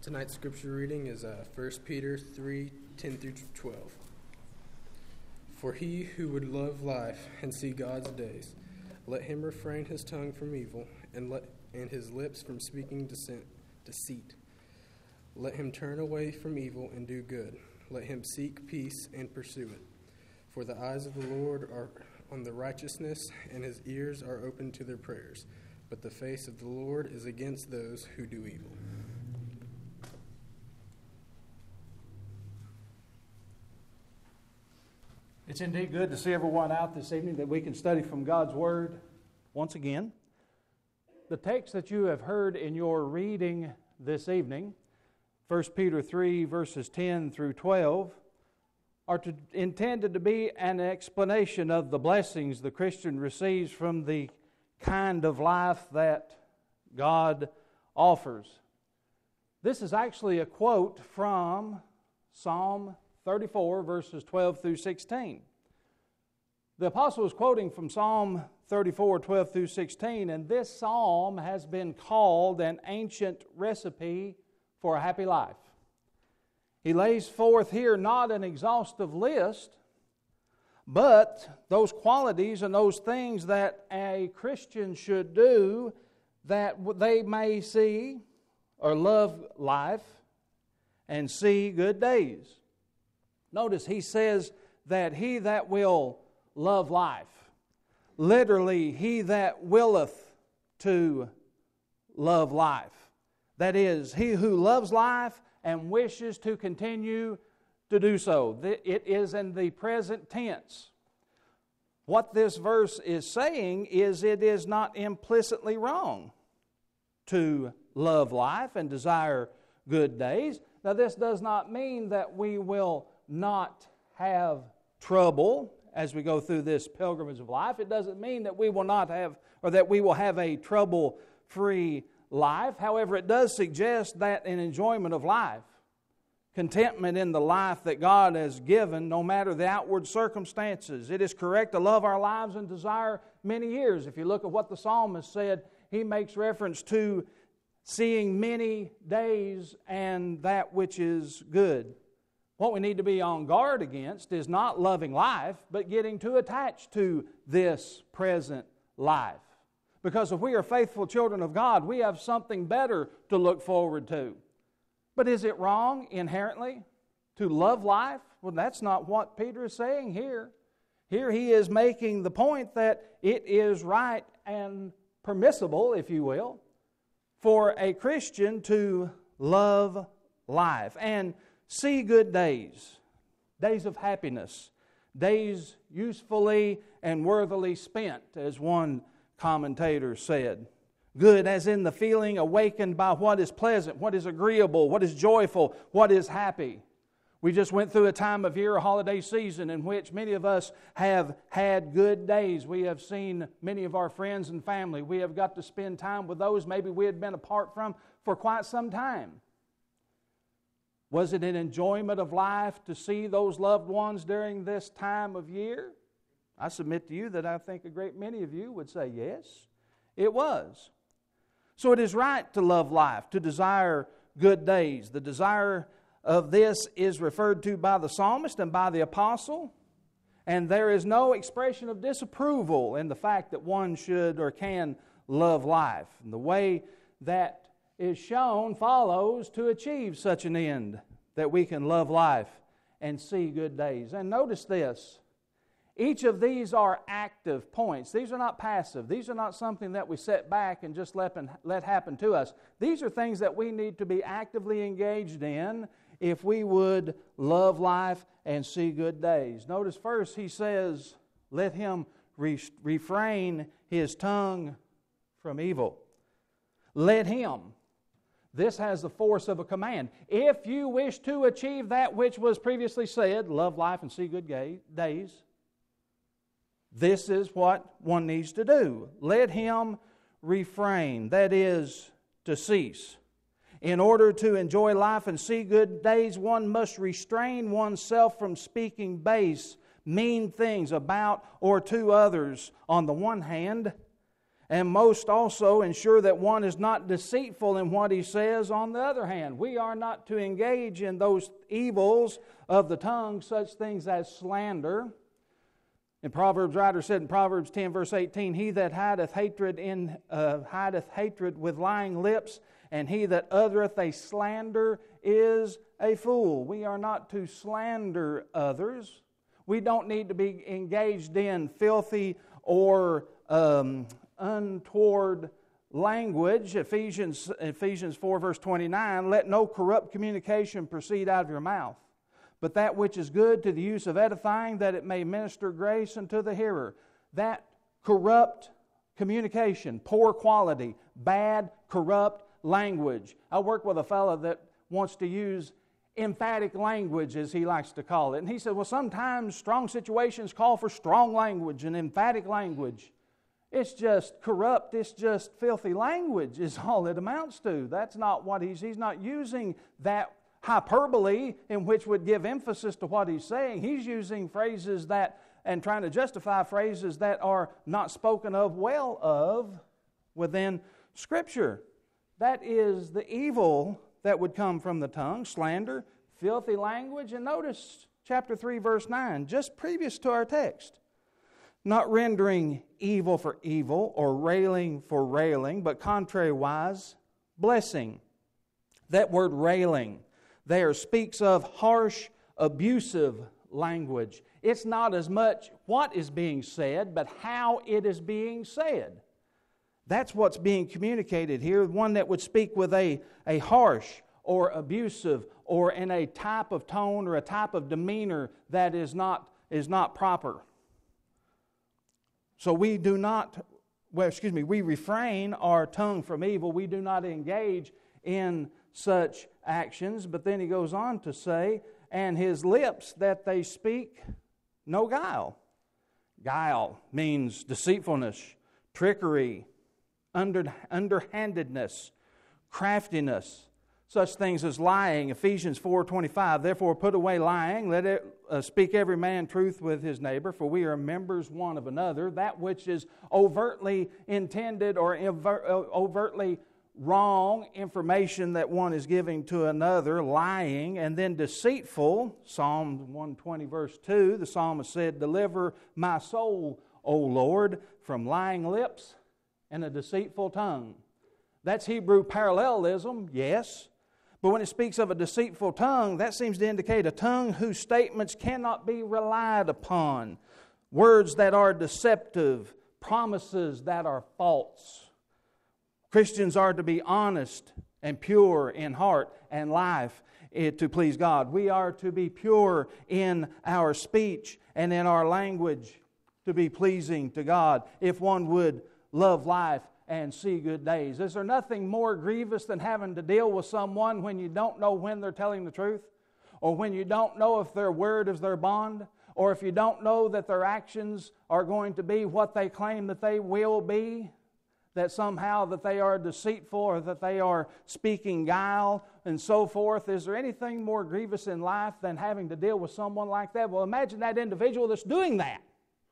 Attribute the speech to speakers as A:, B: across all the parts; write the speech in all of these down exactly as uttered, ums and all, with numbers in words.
A: Tonight's scripture reading is uh, First Peter three, ten through twelve. For he who would love life and see God's days, let him refrain his tongue from evil and let and his lips from speaking deceit. deceit. Let him turn away from evil and do good. Let him seek peace and pursue it. For the eyes of the Lord are on the righteousness, and his ears are open to their prayers. But the face of the Lord is against those who do evil.
B: It's indeed good to see everyone out this evening that we can study from God's Word once again. The text that you have heard in your reading this evening, First Peter three, verses ten through twelve, are to, intended to be an explanation of the blessings the Christian receives from the kind of life that God offers. This is actually a quote from Psalm thirty-four, verses twelve through sixteen. The apostle is quoting from Psalm thirty-four, twelve through sixteen, and this psalm has been called an ancient recipe for a happy life. He lays forth here not an exhaustive list, but those qualities and those things that a Christian should do that they may see or love life and see good days. Notice he says that he that will love life, literally, he that willeth to love life. That is, he who loves life and wishes to continue to do so. It is in the present tense. What this verse is saying is it is not implicitly wrong to love life and desire good days. Now, this does not mean that we will not have trouble as we go through this pilgrimage of life. It doesn't mean that we will not have, or that we will have a trouble-free life. However, it does suggest that an enjoyment of life, contentment in the life that God has given, no matter the outward circumstances. It is correct to love our lives and desire many years. If you look at what the psalmist said, he makes reference to seeing many days and that which is good. What we need to be on guard against is not loving life, but getting too attached to this present life. Because if we are faithful children of God, we have something better to look forward to. But is it wrong inherently to love life? Well, that's not what Peter is saying here. Here he is making the point that it is right and permissible, if you will, for a Christian to love life and see good days, days of happiness, days usefully and worthily spent, as one commentator said. Good as in the feeling awakened by what is pleasant, what is agreeable, what is joyful, what is happy. We just went through a time of year, a holiday season, in which many of us have had good days. We have seen many of our friends and family. We have got to spend time with those maybe we had been apart from for quite some time. Was it an enjoyment of life to see those loved ones during this time of year? I submit to you that I think a great many of you would say yes, it was. So it is right to love life, to desire good days. The desire of this is referred to by the psalmist and by the apostle, and there is no expression of disapproval in the fact that one should or can love life. And the way that is shown follows to achieve such an end, that we can love life and see good days. And notice this. Each of these are active points. These are not passive. These are not something that we sit back and just let, let happen to us. These are things that we need to be actively engaged in if we would love life and see good days. Notice first he says, let him re- refrain his tongue from evil. Let him. This has the force of a command. If you wish to achieve that which was previously said, love life and see good ga- days, this is what one needs to do. Let him refrain, that is, to cease. In order to enjoy life and see good days, one must restrain oneself from speaking base, mean things about or to others on the one hand, And most also ensure that one is not deceitful in what he says. On the other hand, we are not to engage in those evils of the tongue, such things as slander. And Proverbs writer said in Proverbs ten, verse eighteen, He that hideth hatred in uh, hideth hatred with lying lips, and he that uttereth a slander is a fool. We are not to slander others. We don't need to be engaged in filthy or um, untoward language. Ephesians, Ephesians four, verse twenty-nine, Let no corrupt communication proceed out of your mouth, but that which is good to the use of edifying, that it may minister grace unto the hearer. That corrupt communication, poor quality, bad, corrupt language. I work with a fellow that wants to use emphatic language, as he likes to call it. And he said, well, sometimes strong situations call for strong language and emphatic language. It's just corrupt, it's just filthy language is all it amounts to. That's not what he's, he's not using that hyperbole in which would give emphasis to what he's saying. He's using phrases that, and trying to justify phrases that are not spoken of well of within Scripture. That is the evil that would come from the tongue, slander, filthy language. And notice chapter three, verse nine, just previous to our text. Not rendering evil for evil or railing for railing, but contrariwise, blessing. That word railing there speaks of harsh, abusive language. It's not as much what is being said, but how it is being said. That's what's being communicated here. One that would speak with a, a harsh or abusive or in a type of tone or a type of demeanor that is not, is not proper. So we do not, well, excuse me, we refrain our tongue from evil. We do not engage in such actions. But then he goes on to say, and his lips that they speak no guile. Guile means deceitfulness, trickery, under, underhandedness, craftiness, such things as lying. Ephesians four twenty-five, therefore put away lying, let it uh, speak every man truth with his neighbor, for we are members one of another. That which is overtly intended or overtly wrong information that one is giving to another, lying, and then deceitful. Psalm one twenty verse two, the psalmist said, deliver my soul, O Lord, from lying lips and a deceitful tongue. That's Hebrew parallelism, yes. But when it speaks of a deceitful tongue, that seems to indicate a tongue whose statements cannot be relied upon. Words that are deceptive, promises that are false. Christians are to be honest and pure in heart and life to please God. We are to be pure in our speech and in our language to be pleasing to God. If one would love life and see good days. Is there nothing more grievous than having to deal with someone when you don't know when they're telling the truth? Or when you don't know if their word is their bond? Or if you don't know that their actions are going to be what they claim that they will be? That somehow that they are deceitful or that they are speaking guile and so forth. Is there anything more grievous in life than having to deal with someone like that? Well, imagine that individual that's doing that.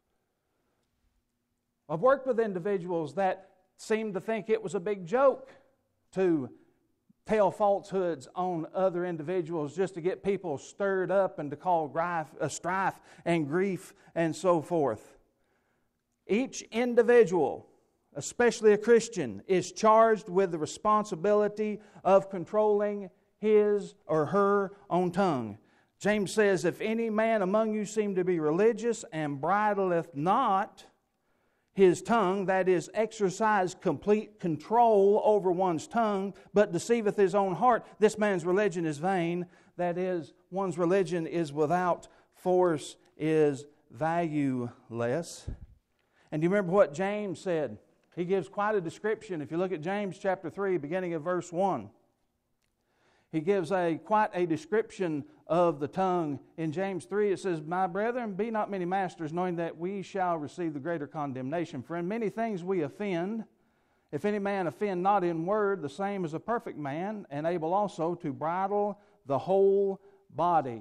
B: I've worked with individuals that seem to think it was a big joke to tell falsehoods on other individuals just to get people stirred up and to call grief, uh, strife and grief and so forth. Each individual, especially a Christian, is charged with the responsibility of controlling his or her own tongue. James says, if any man among you seem to be religious and bridleth not his tongue, that is, exercise complete control over one's tongue, but deceiveth his own heart, this man's religion is vain. That is, one's religion is without force, is valueless. And do you remember what James said? He gives quite a description. If you look at James chapter three, beginning of verse one, he gives a quite a description of the tongue. In James three it says, my brethren, be not many masters, knowing that we shall receive the greater condemnation. For in many things we offend. If any man offend not in word, the same is a perfect man, and able also to bridle the whole body.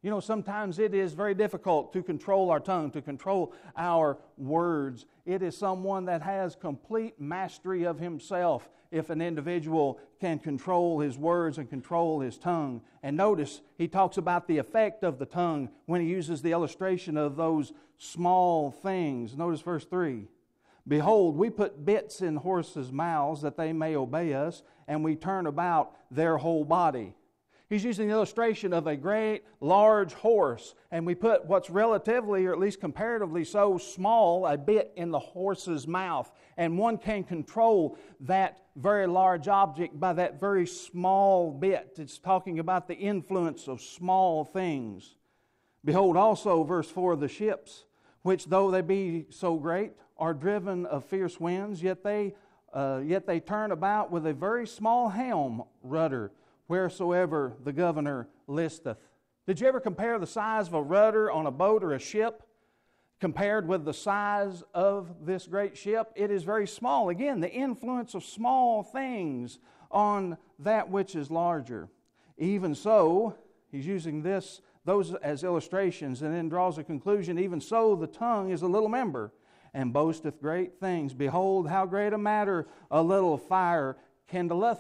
B: You know, sometimes it is very difficult to control our tongue, to control our words. It is someone that has complete mastery of himself if an individual can control his words and control his tongue. And notice, he talks about the effect of the tongue when he uses the illustration of those small things. Notice verse three. Behold, we put bits in horses' mouths that they may obey us, and we turn about their whole body. He's using the illustration of a great, large horse, and we put what's relatively, or at least comparatively so small, a bit in the horse's mouth. And one can control that very large object by that very small bit. It's talking about the influence of small things. Behold also, verse four, the ships, which though they be so great, are driven of fierce winds, yet they, uh, yet they turn about with a very small helm rudder, wheresoever the governor listeth. Did you ever compare the size of a rudder on a boat or a ship compared with the size of this great ship? It is very small. Again, the influence of small things on that which is larger. Even so, he's using this, those as illustrations, and then draws a conclusion. Even so, the tongue is a little member, and boasteth great things. Behold, how great a matter a little fire kindleth.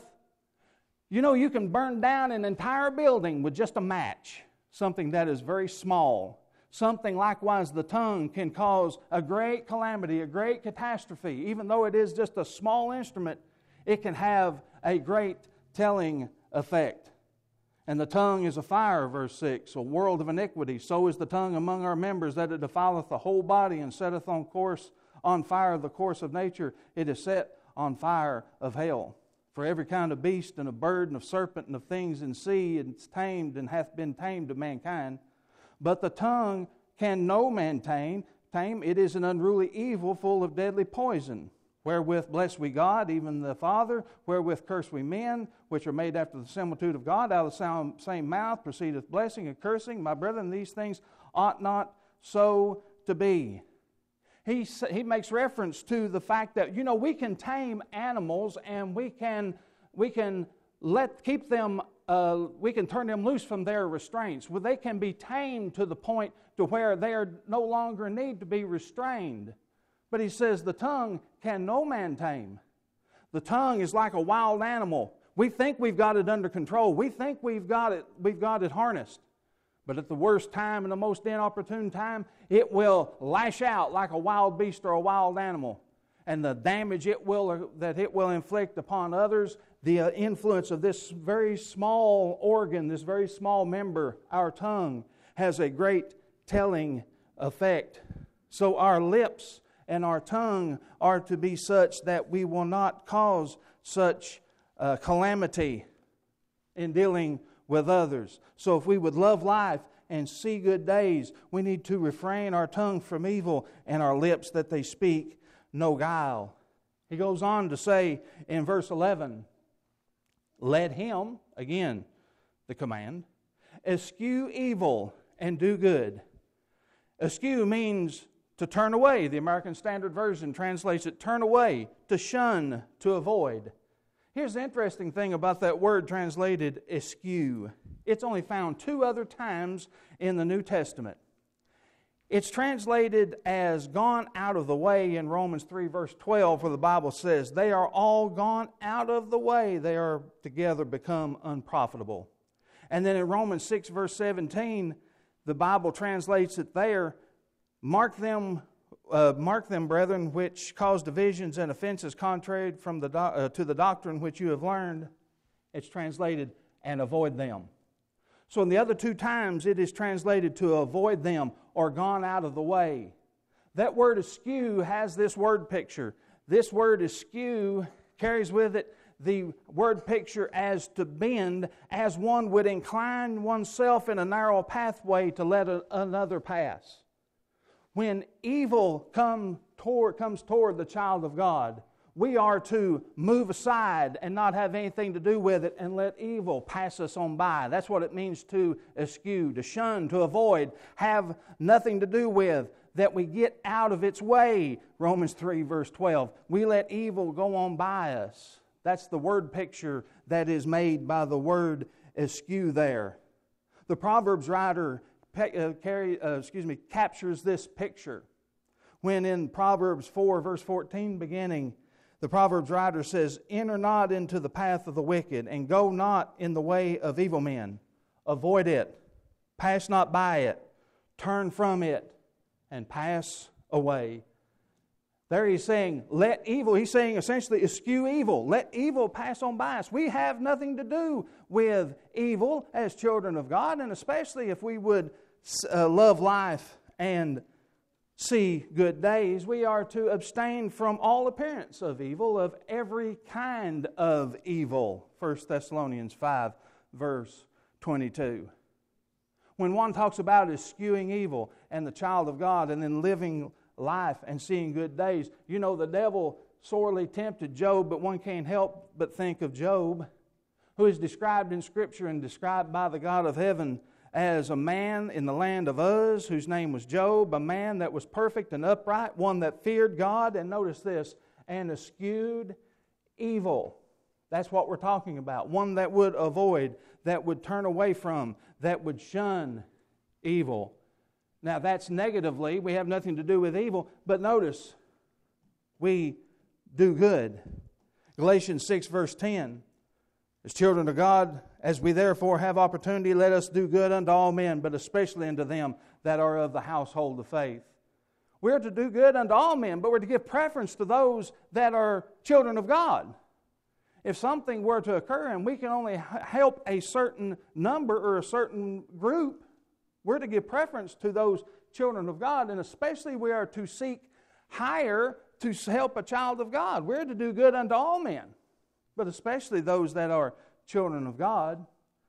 B: You know, you can burn down an entire building with just a match, something that is very small. Something likewise, the tongue can cause a great calamity, a great catastrophe. Even though it is just a small instrument, it can have a great telling effect. And the tongue is a fire, verse six, a world of iniquity. So is the tongue among our members, that it defileth the whole body, and setteth on course on fire the course of nature. It is set on fire of hell. For every kind of beast and of bird and of serpent and of things in sea is tamed and hath been tamed of mankind. But the tongue can no man tame. Tame. It is an unruly evil full of deadly poison. Wherewith bless we God, even the Father. Wherewith curse we men, which are made after the similitude of God. Out of the same mouth proceedeth blessing and cursing. My brethren, these things ought not so to be. He, he makes reference to the fact that, you know, we can tame animals and we can we can let keep them, uh, we can turn them loose from their restraints. Well, they can be tamed to the point to where they are no longer need to be restrained. But he says the tongue can no man tame. The tongue is like a wild animal. We think we've got it under control. We think we've got it, we've got it harnessed. But at the worst time and the most inopportune time, it will lash out like a wild beast or a wild animal. And the damage it will that it will inflict upon others, the uh, influence of this very small organ, this very small member, our tongue, has a great telling effect. So our lips and our tongue are to be such that we will not cause such uh, calamity in dealing with others. So if we would love life and see good days, we need to refrain our tongue from evil and our lips that they speak no guile. He goes on to say in verse eleven, let him, again, the command, eschew evil and do good. Eschew means to turn away. The American Standard Version translates it turn away, to shun, to avoid. Here's the interesting thing about that word translated eschew. It's only found two other times in the New Testament. It's translated as gone out of the way in Romans three verse twelve, where the Bible says, they are all gone out of the way. They are together become unprofitable. And then in Romans six verse seventeen, the Bible translates it there, mark them Uh, mark them, brethren, which cause divisions and offenses contrary from the do- uh, to the doctrine which you have learned. It's translated, and avoid them. So in the other two times, it is translated to avoid them or gone out of the way. That word eschew has this word picture. This word eschew carries with it the word picture as to bend, as one would incline oneself in a narrow pathway to let a, another pass. When evil come toward, comes toward the child of God, we are to move aside and not have anything to do with it and let evil pass us on by. That's what it means to eschew, to shun, to avoid, have nothing to do with, that we get out of its way. Romans three verse twelve. We let evil go on by us. That's the word picture that is made by the word eschew there. The Proverbs writer uh, carry, uh, excuse me, captures this picture. When in Proverbs four, verse fourteen, beginning, the Proverbs writer says, "Enter not into the path of the wicked, and go not in the way of evil men. Avoid it, pass not by it, turn from it, and pass away." There he's saying, let evil, he's saying essentially eschew evil. Let evil pass on by us. We have nothing to do with evil as children of God, and especially if we would uh, love life and see good days, we are to abstain from all appearance of evil, of every kind of evil. First Thessalonians five, verse twenty-two. When one talks about eschewing evil and the child of God and then living life and seeing good days, you know, the devil sorely tempted Job, but one can't help but think of Job, who is described in Scripture and described by the God of heaven as a man in the land of Uz, whose name was Job, a man that was perfect and upright, one that feared God, and notice this, and eschewed evil. That's what we're talking about. One that would avoid, that would turn away from, that would shun evil. Now that's negatively, we have nothing to do with evil, but notice, we do good. Galatians six, verse ten, as children of God, as we therefore have opportunity, let us do good unto all men, but especially unto them that are of the household of faith. We're to do good unto all men, but we're to give preference to those that are children of God. If something were to occur and we can only help a certain number or a certain group, we're to give preference to those children of God, and especially we are to seek higher to help a child of God. We're to do good unto all men, but especially those that are children of God.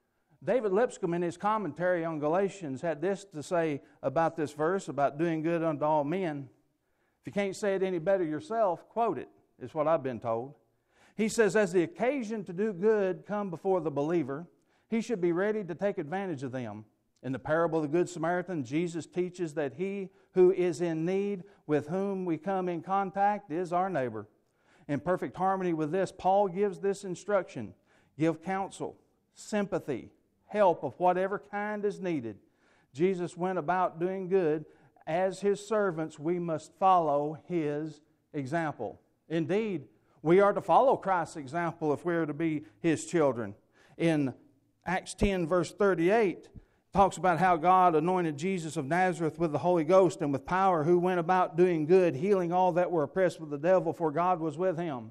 B: David Lipscomb, in his commentary on Galatians, had this to say about this verse, about doing good unto all men. If you can't say it any better yourself, quote it, is what I've been told. He says, as the occasion to do good come before the believer, he should be ready to take advantage of them. In the parable of the Good Samaritan, Jesus teaches that he who is in need, with whom we come in contact, is our neighbor. In perfect harmony with this, Paul gives this instruction: give counsel, sympathy, help of whatever kind is needed. Jesus went about doing good. As His servants, we must follow His example. Indeed, we are to follow Christ's example if we are to be His children. In Acts ten, verse thirty-eight, talks about how God anointed Jesus of Nazareth with the Holy Ghost and with power, who went about doing good, healing all that were oppressed with the devil, for God was with Him.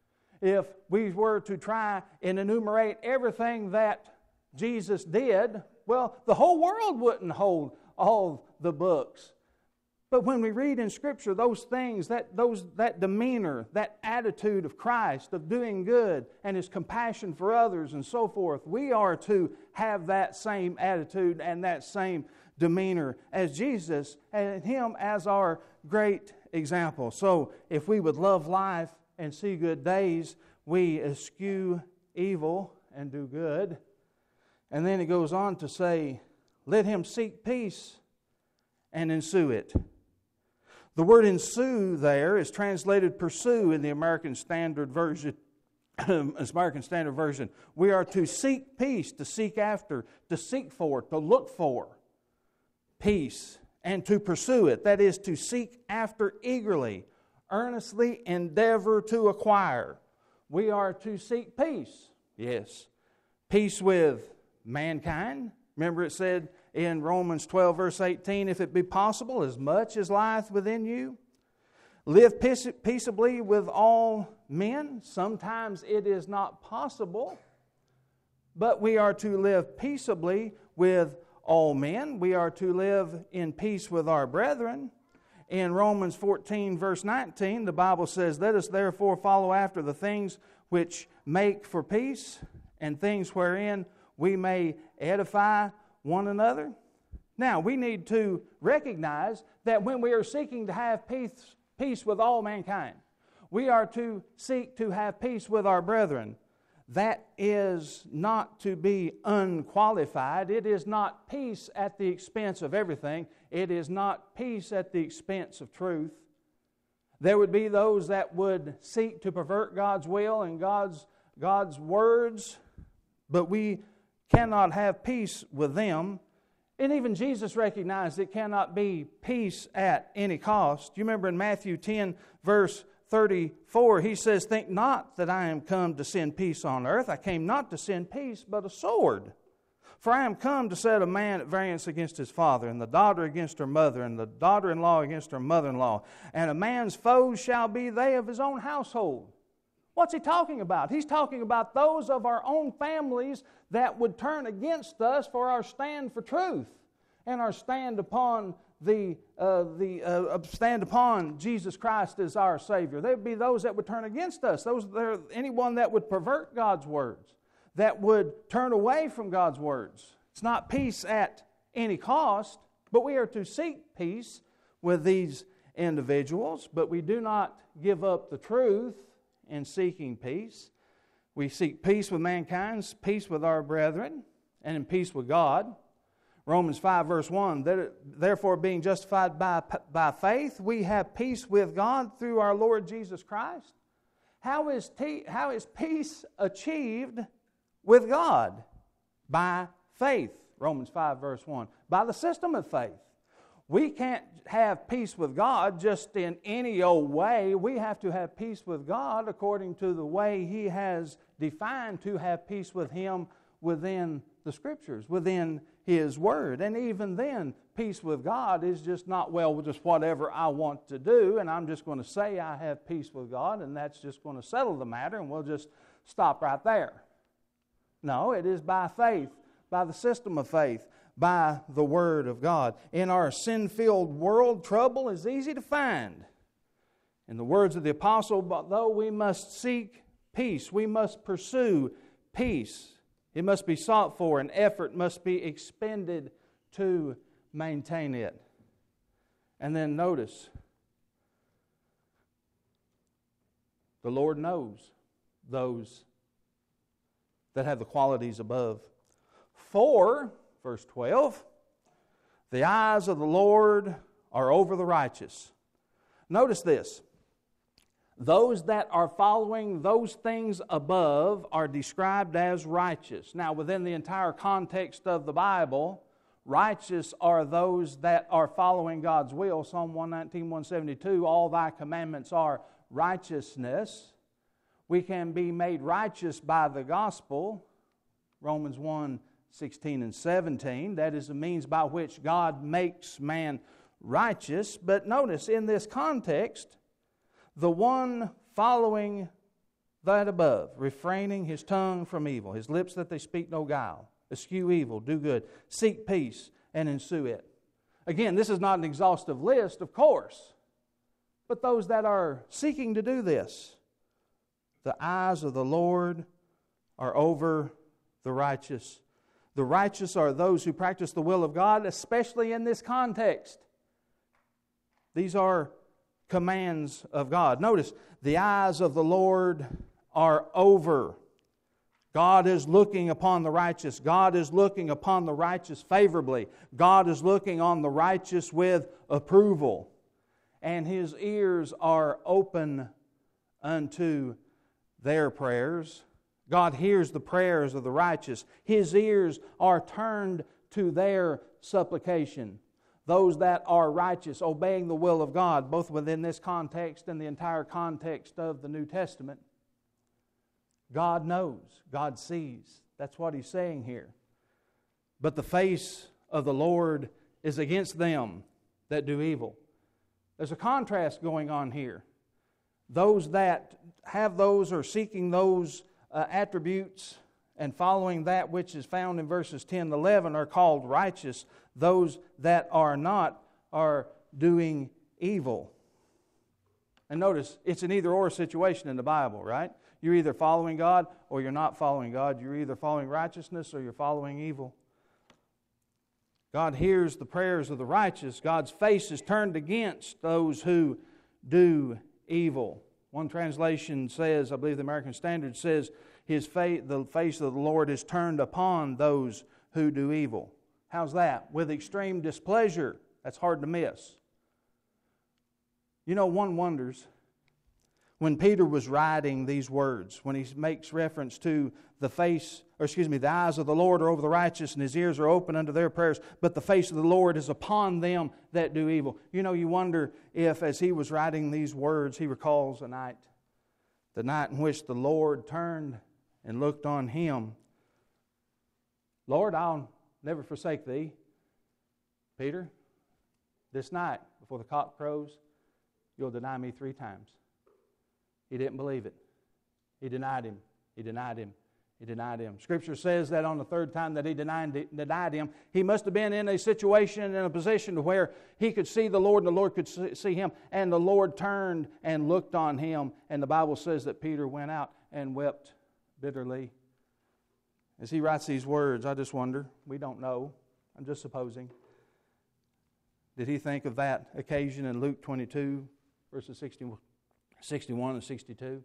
B: If we were to try and enumerate everything that Jesus did, well, the whole world wouldn't hold all the books. But when we read in Scripture those things, that those that demeanor, that attitude of Christ, of doing good, and His compassion for others and so forth, we are to have that same attitude and that same demeanor as Jesus, and Him as our great example. So if we would love life and see good days, we eschew evil and do good. And then he goes on to say, let him seek peace and ensue it. The word ensue there is translated pursue in the American Standard Version. American Standard Version. We are to seek peace, to seek after, to seek for, to look for peace, and to pursue it. That is, to seek after eagerly, earnestly endeavor to acquire. We are to seek peace. Yes. Peace with mankind. Remember it said in Romans twelve, verse eighteen, if it be possible, as much as lieth within you, live peaceably with all men. Sometimes it is not possible, but we are to live peaceably with all men. We are to live in peace with our brethren. In Romans fourteen, verse nineteen, the Bible says, let us therefore follow after the things which make for peace, and things wherein we may edify one another. Now, we need to recognize that when we are seeking to have peace, peace with all mankind, we are to seek to have peace with our brethren. That is not to be unqualified. It is not peace at the expense of everything. It is not peace at the expense of truth. There would be those that would seek to pervert God's will and God's, God's words, but we cannot have peace with them. And even Jesus recognized it cannot be peace at any cost. You remember in Matthew ten, verse thirty-four, he says, "Think not that I am come to send peace on earth. I came not to send peace, but a sword. For I am come to set a man at variance against his father, and the daughter against her mother, and the daughter-in-law against her mother-in-law. And a man's foes shall be they of his own household." What's he talking about? He's talking about those of our own families that would turn against us for our stand for truth and our stand upon the uh, the uh, stand upon Jesus Christ as our Savior. There would be those that would turn against us. Those there anyone that would pervert God's words, that would turn away from God's words. It's not peace at any cost, but we are to seek peace with these individuals, but we do not give up the truth in seeking peace. We seek peace with mankind, peace with our brethren, and in peace with God. Romans five, verse one, "Therefore, being justified by, by faith, we have peace with God through our Lord Jesus Christ." How is, te- how is peace achieved with God? By faith. Romans five, verse one. By the system of faith. We can't have peace with God just in any old way. We have to have peace with God according to the way He has defined to have peace with Him within the Scriptures, within His Word. And even then, peace with God is just not, well, just whatever I want to do, and I'm just going to say I have peace with God, and that's just going to settle the matter, and we'll just stop right there. No, it is by faith, by the system of faith, by the Word of God. In our sin-filled world, trouble is easy to find. In the words of the apostle, but though we must seek peace, we must pursue peace. It must be sought for, and effort must be expended to maintain it. And then notice, the Lord knows those that have the qualities above. For, verse twelve, "The eyes of the Lord are over the righteous." Notice this. Those that are following those things above are described as righteous. Now, within the entire context of the Bible, righteous are those that are following God's will. Psalm one nineteen, one seventy-two, "All thy commandments are righteousness." We can be made righteous by the gospel. Romans one, sixteen and seventeen. That is the means by which God makes man righteous. But notice, in this context, the one following that above, refraining his tongue from evil, his lips that they speak no guile, eschew evil, do good, seek peace, and ensue it. Again, this is not an exhaustive list, of course, but those that are seeking to do this. The eyes of the Lord are over the righteous. The righteous are those who practice the will of God, especially in this context. These are commands of God. Notice, the eyes of the Lord are over. God is looking upon the righteous. God is looking upon the righteous favorably. God is looking on the righteous with approval. And His ears are open unto their prayers. God hears the prayers of the righteous. His ears are turned to their supplication. Those that are righteous, obeying the will of God, both within this context and the entire context of the New Testament. God knows. God sees. That's what He's saying here. But the face of the Lord is against them that do evil. There's a contrast going on here. Those that have those or seeking those uh, attributes and following that which is found in verses ten and eleven are called righteous. Those that are not are doing evil. And notice, it's an either-or situation in the Bible, right? You're either following God or you're not following God. You're either following righteousness or you're following evil. God hears the prayers of the righteous. God's face is turned against those who do evil. One translation says, I believe the American Standard says, His face, the face of the Lord is turned upon those who do evil. How's that? With extreme displeasure. That's hard to miss. You know, one wonders, when Peter was writing these words, when he makes reference to the face, or excuse me, the eyes of the Lord are over the righteous, and His ears are open unto their prayers, but the face of the Lord is upon them that do evil. You know, you wonder if, as he was writing these words, he recalls a night, the night in which the Lord turned and looked on him. Lord, I'll never forsake Thee. Peter, this night, before the cock crows, you'll deny me three times. He didn't believe it. He denied Him. He denied Him. He denied Him. Scripture says that on the third time that he denied, denied Him, he must have been in a situation, in a position to where he could see the Lord and the Lord could see him. And the Lord turned and looked on him. And the Bible says that Peter went out and wept bitterly. As he writes these words, I just wonder, we don't know, I'm just supposing, did he think of that occasion in Luke twenty-two, verses sixty-one and sixty-two?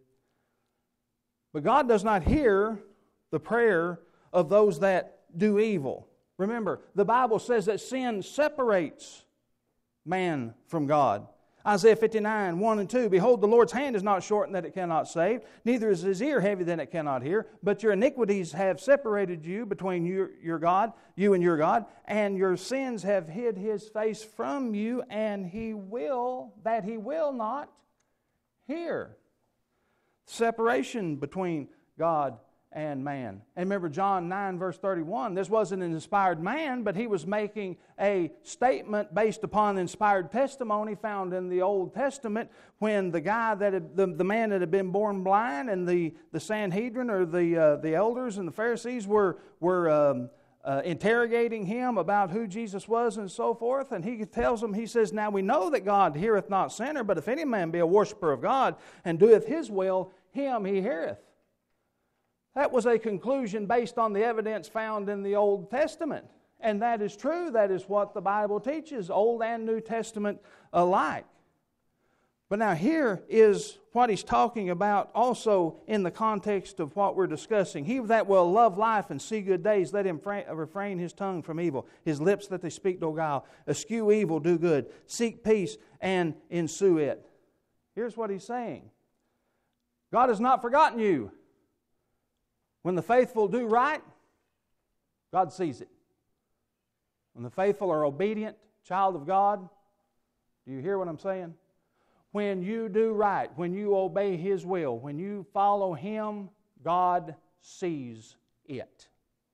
B: But God does not hear the prayer of those that do evil. Remember, the Bible says that sin separates man from God. Isaiah fifty-nine, one and two, Behold, the Lord's hand is not shortened that it cannot save, neither is His ear heavy that it cannot hear, but your iniquities have separated you between you, your God, you and your God, and your sins have hid His face from you, and He will, that He will not hear. Separation between God and man. And remember John nine verse thirty-one, this wasn't an inspired man, but he was making a statement based upon inspired testimony found in the Old Testament when the guy that had, the, the man that had been born blind and the, the Sanhedrin or the uh, the elders and the Pharisees were were um, uh, interrogating him about who Jesus was and so forth, and he tells them, he says, now we know that God heareth not sinner, but if any man be a worshiper of God and doeth His will, him He heareth. That was a conclusion based on the evidence found in the Old Testament. And that is true. That is what the Bible teaches, Old and New Testament alike. But now here is what he's talking about also in the context of what we're discussing. He that will love life and see good days, let him refrain his tongue from evil, his lips that they speak no guile. Eschew evil, do good. Seek peace and ensue it. Here's what he's saying. God has not forgotten you. When the faithful do right, God sees it. When the faithful are obedient, child of God, do you hear what I'm saying? When you do right, when you obey His will, when you follow Him, God sees it.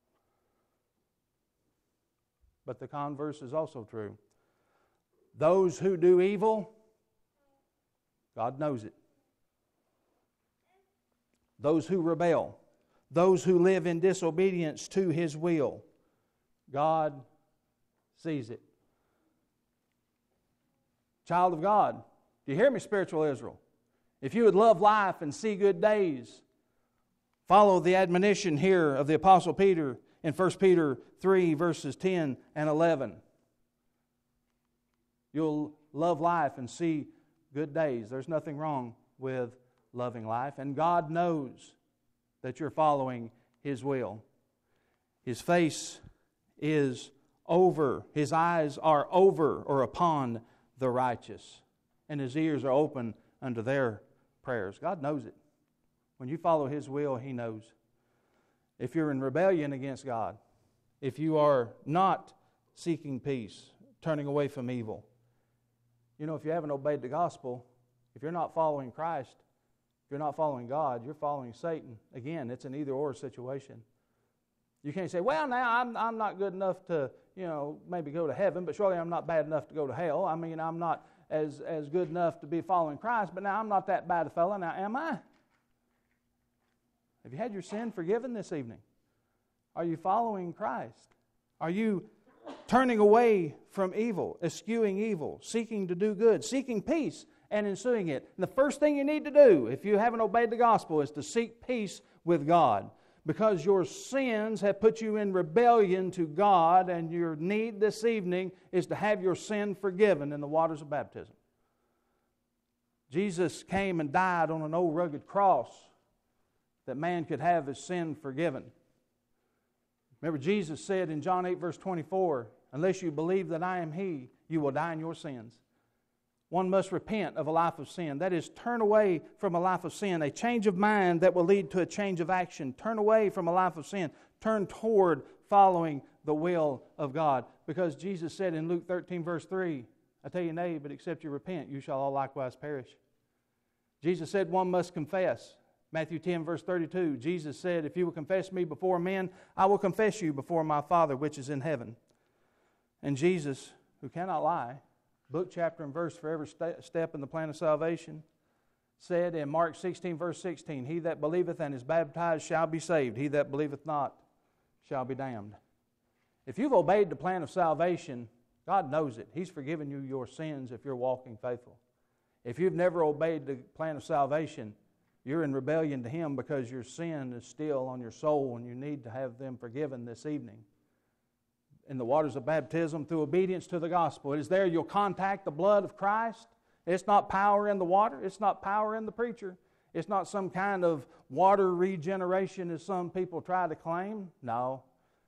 B: But the converse is also true. Those who do evil, God knows it. Those who rebel, those who live in disobedience to His will, God sees it. Child of God, do you hear me, spiritual Israel? If you would love life and see good days, follow the admonition here of the Apostle Peter in First Peter three, verses ten and eleven. You'll love life and see good days. There's nothing wrong with loving life, and God knows that you're following His will. His face is over, His eyes are over or upon the righteous, and His ears are open unto their prayers. God knows it. When you follow His will, He knows. If you're in rebellion against God, if you are not seeking peace, turning away from evil, you know, if you haven't obeyed the gospel, if you're not following Christ, if you're not following God, you're following Satan. Again, it's an either-or situation. You can't say, well, now I'm I'm not good enough to, you know, maybe go to heaven, but surely I'm not bad enough to go to hell. I mean, I'm not as, as good enough to be following Christ, but now I'm not that bad a fella. Now, am I? Have you had your sin forgiven this evening? Are you following Christ? Are you turning away from evil, eschewing evil, seeking to do good, seeking peace, and ensuing it? And the first thing you need to do, if you haven't obeyed the gospel, is to seek peace with God. Because your sins have put you in rebellion to God, and your need this evening is to have your sin forgiven in the waters of baptism. Jesus came and died on an old rugged cross that man could have his sin forgiven. Remember, Jesus said in John eight, verse twenty-four, unless you believe that I am He, you will die in your sins. one must repent of a life of sin. That is, turn away from a life of sin. A change of mind that will lead to a change of action. Turn away from a life of sin. Turn toward following the will of God. Because Jesus said in Luke thirteen, verse three, I tell you, nay, but except you repent, you shall all likewise perish. Jesus said one must confess. Matthew ten, verse thirty-two, Jesus said, if you will confess me before men, I will confess you before my Father which is in heaven. And Jesus, who cannot lie, book, chapter, and verse for every step in the plan of salvation, said in Mark sixteen, verse sixteen, he that believeth and is baptized shall be saved. He that believeth not shall be damned. If you've obeyed the plan of salvation, God knows it. He's forgiven you your sins if you're walking faithful. If you've never obeyed the plan of salvation, you're in rebellion to Him because your sin is still on your soul and you need to have them forgiven this evening. In the waters of baptism through obedience to the gospel. It is there you'll contact the blood of Christ. It's not power in the water. It's not power in the preacher. It's not some kind of water regeneration as some people try to claim. No.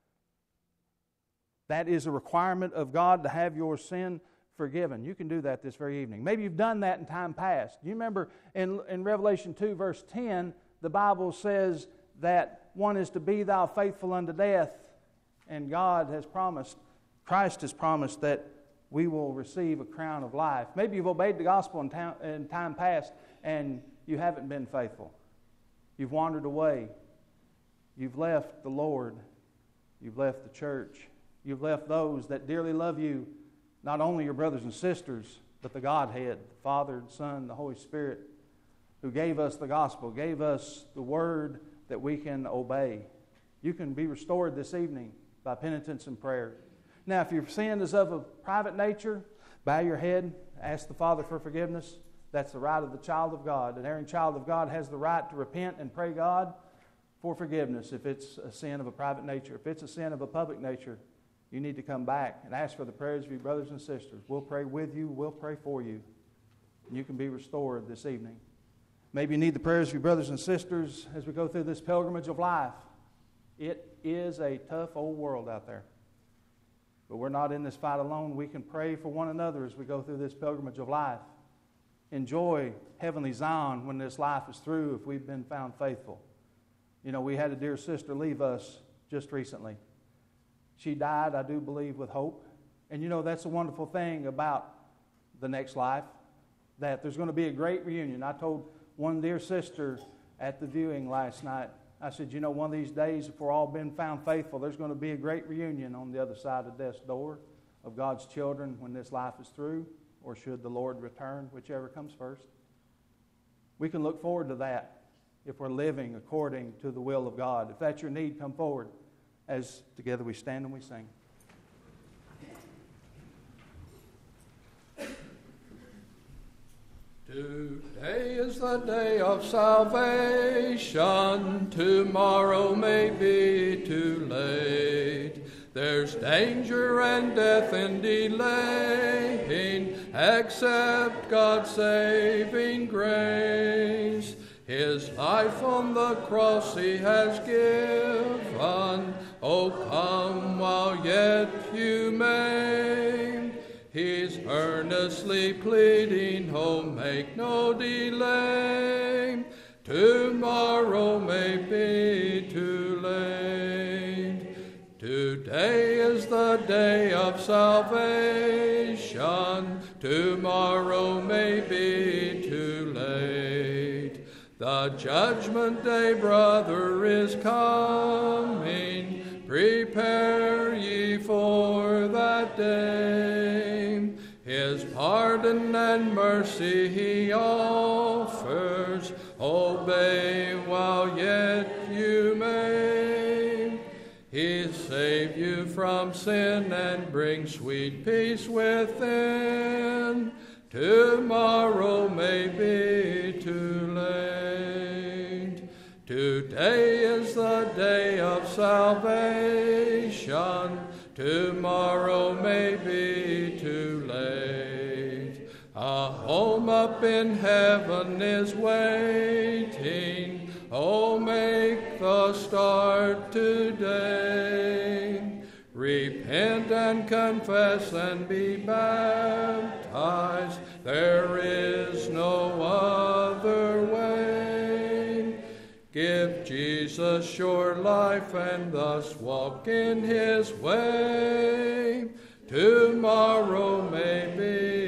B: That is a requirement of God to have your sin forgiven. You can do that this very evening. Maybe you've done that in time past. You remember in, in Revelation two, verse ten, the Bible says that one is to be thou faithful unto death, and God has promised, Christ has promised that we will receive a crown of life. Maybe you've obeyed the gospel in time, in time past and you haven't been faithful. You've wandered away. You've left the Lord. You've left the church. You've left those that dearly love you, not only your brothers and sisters, but the Godhead, the Father, the Son, the Holy Spirit, who gave us the gospel, gave us the word that we can obey. You can be restored this evening by penitence and prayer. Now, if your sin is of a private nature, bow your head, ask the Father for forgiveness. That's the right of the child of God. An erring child of God has the right to repent and pray God for forgiveness if it's a sin of a private nature. If it's a sin of a public nature, you need to come back and ask for the prayers of your brothers and sisters. We'll pray with you. We'll pray for you. And you can be restored this evening. Maybe you need the prayers of your brothers and sisters as we go through this pilgrimage of life. It is a tough old world out there. But we're not in this fight alone. We can pray for one another as we go through this pilgrimage of life. Enjoy heavenly Zion when this life is through if we've been found faithful. You know, we had a dear sister leave us just recently. She died, I do believe, with hope. And you know, that's a wonderful thing about the next life, that there's going to be a great reunion. I told one dear sister at the viewing last night, I said, you know, one of these days, if we're all been found faithful, there's going to be a great reunion on the other side of death's door of God's children when this life is through, or should the Lord return, whichever comes first. We can look forward to that if we're living according to the will of God. If that's your need, come forward as together we stand and we sing.
C: Today is the day of salvation, tomorrow may be too late. There's danger and death in delaying, except God's saving grace. His life on the cross He has given, oh come while yet you may. He's earnestly pleading, oh make no delay, tomorrow may be too late. Today is the day of salvation, tomorrow may be too late. The judgment day, brother, is coming, prepare ye for that day. His pardon and mercy He offers, obey while yet you may. He save you from sin and bring sweet peace within, tomorrow may be too late. Today is the day of salvation, tomorrow may be too late. A home up in heaven is waiting, oh make the start today. Repent and confess and be baptized, There is no other way. Give Jesus your life and thus walk in his way. Tomorrow may be